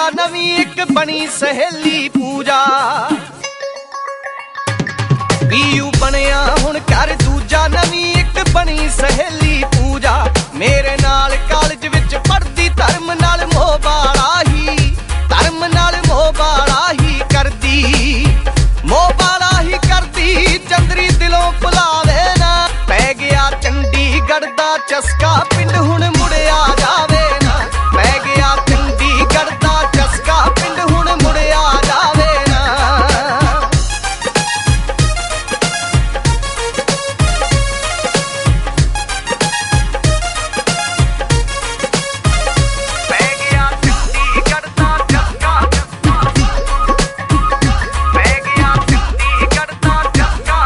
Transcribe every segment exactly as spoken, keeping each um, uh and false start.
दूजा नवी एक बनी सहेली पूजा। पीयू बनया हुण कर दूजा नवी एक बनी सहेली पूजा। मेरे नाल कॉलेज विच पढ़दी धर्म नाल मोह बाला ही, धर्म नाल मोह बाला ही करदी, मोह बाला ही करदी। चंदरी दिलों भुलावे ना, पै गया चंडीगढ़ दा चस्का, पिंड हुण मुड़िया जावे ना। पै गया चंडीगढ़ दा चस्का, पिंड हुण मुड़िया जावे ना। पै गया चंडीगढ़ दा चस्का, पै गया चंडीगढ़ दा चस्का।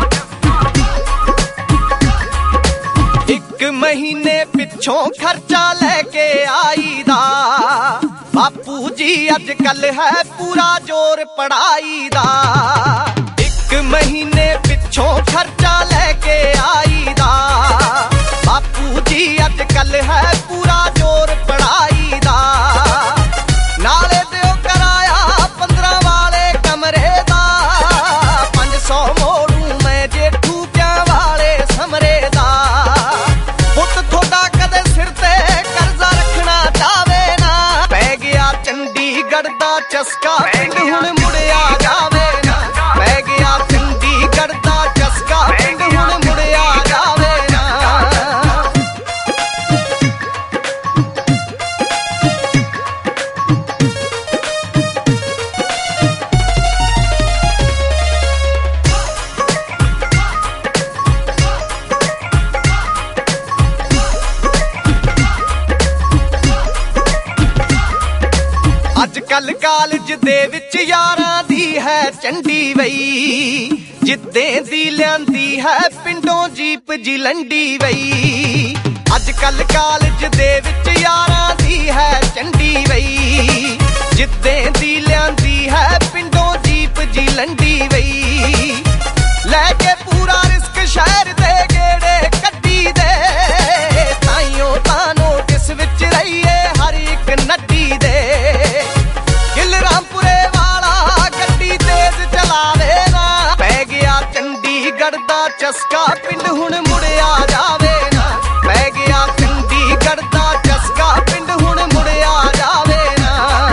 एक महीने पिछों खर्चा लेके आई दा, बापू जी अजकल है पूरा जोर पढ़ाई दा। एक महीने पिछों खर्चा लेके आई दा, बापू जी अजकल है पूरा जोर पढ़ाई दा। नाले दिओ कराया पंद्रह वाले कमरे दा, पंज सौ मोड़ू मैं जेठू क्या वाले समरे दा। पुत थोड़ा कदे सिर ते कर्जा रखना चावे ना, पै गया चंडीगढ़ दा चस्का, पिंड हुण मुड़िया जावे ना। पै गया चंडीगढ़ दा चस्का, पिंड हुण मुड़िया जावे ना। अजकल कालज दे विच यारां दी है चंडी वई, जिद्दें दी लियांदी है पिंडों जीप जिलंडी वई। अजकल कालज दे विच यारां दी है चंडी वई, जिद्दें दी लियांदी है पिंडों जीप जिलंडी वई। लैके पूरा रिस्क शहर दे गेड़े कड्डी दे, ताइयों तां नोटिस विच रहीए हर एक नड्डी दे। रामपुरे वाला गड्डी तेज चलावे ना, पै गया चंडीगढ़ दा चस्का, पिंड हुण मुड़िया जावे ना। पै गया चंडीगढ़ दा चस्का, पिंड हुण मुड़िया जावे ना।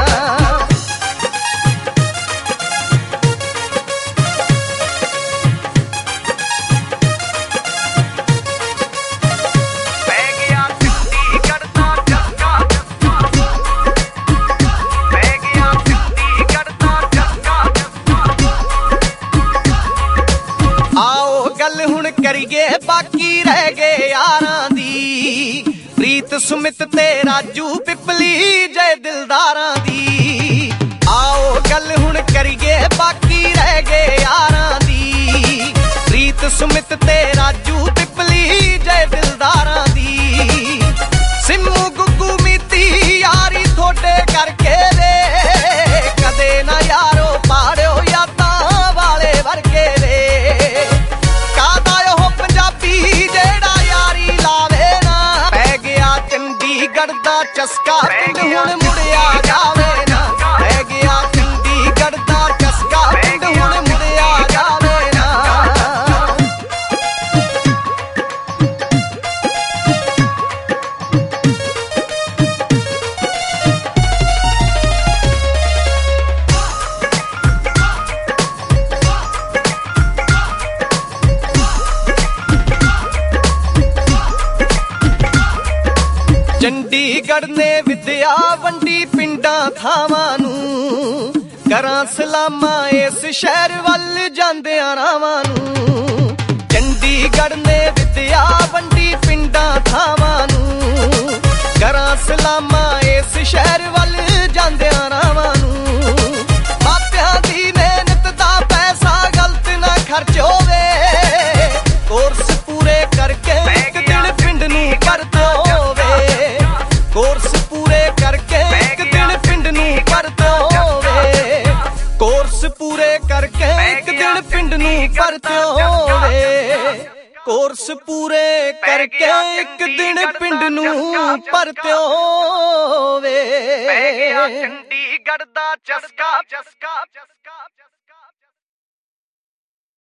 पै गया चंडीगढ़ दा चस्का, पै गया चंडीगढ़ दा चस्का। आओ गल हुण करिए बाकी रह गए यारां दी, प्रीत सुमित ते राजू पिपली जय दिलदारां दी। आओ गल हुण करिए बाकी रह गए यारां दी, प्रीत सुमित ते राजू पिपली जय दिलदारां दी। सिमू गुग्गू मीती यारी थोड़े करके वे, कदे ना यारो पाड़ियो यादां वाले वर्गे वे। कादा ओह पंजाबी जेड़ा यारी लावे ना, पै गया चंडीगढ़ दा चस्का, पिंड हुण मुड़िया जावे ना। पै गया चंडीगढ़ दा चस्का, पिंड हुण मुड़िया जावे ना। चंडीगढ़ ने विद्या वंडी पिंडां थावां नूं, करां सलामां इस शहर वल जांदियां रावां नूं। चंडीगढ़ ने विद्या वंडी पिंडां थावां नूं, करां सलामां इस शहर वल जांदियां रावां नूं। मापियां दी मेहनत दा पैसा गलत ना खर्च होवे, कोर्स पूरे करके एक दिन पिंड नूं परत होवे। कोर्स पूरे करके एक दिन पिंड नूं परत होवे, कोर्स पूरे करके एक दिन पिंड नूं परत होवे। कोर्स पूरे करके एक दिन पिंड नूं परत होवे। ਚੰਡੀਗੜ੍ਹ ਦਾ ਚਸਕਾ ਚਸਕਾ ਚਸਕਾ